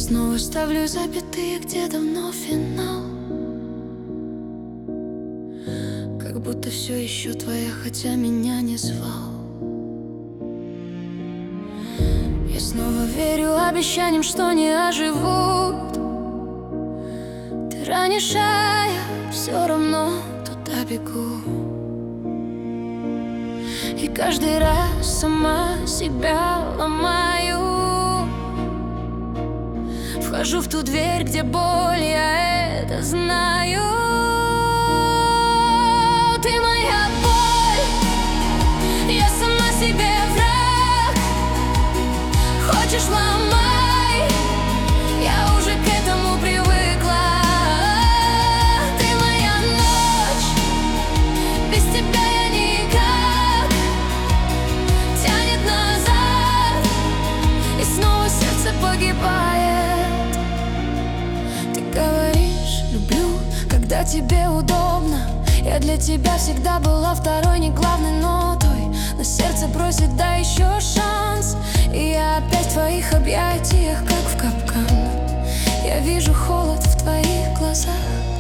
снова ставлю запятые, где давно финал. Как будто все еще твоя, хотя меня не звал. Я снова верю обещаниям, что не оживут. Ты ранишь, а я все равно туда бегу. И каждый раз сама себя ломаю. Вхожу в ту дверь, где боль, я это знаю. Ты моя боль, я сама себе враг. Хочешь — ломай, я уже к этому привыкла. Ты моя ночь, без тебя я никак. Тянет назад, и снова сердце погибает. Ты говоришь: люблю, когда тебе удобно. Я для тебя всегда была второй, не главной нотой. Но сердце просит: дай еще шанс. И я опять в твоих объятиях, как в капкан. Я вижу холод в твоих глазах.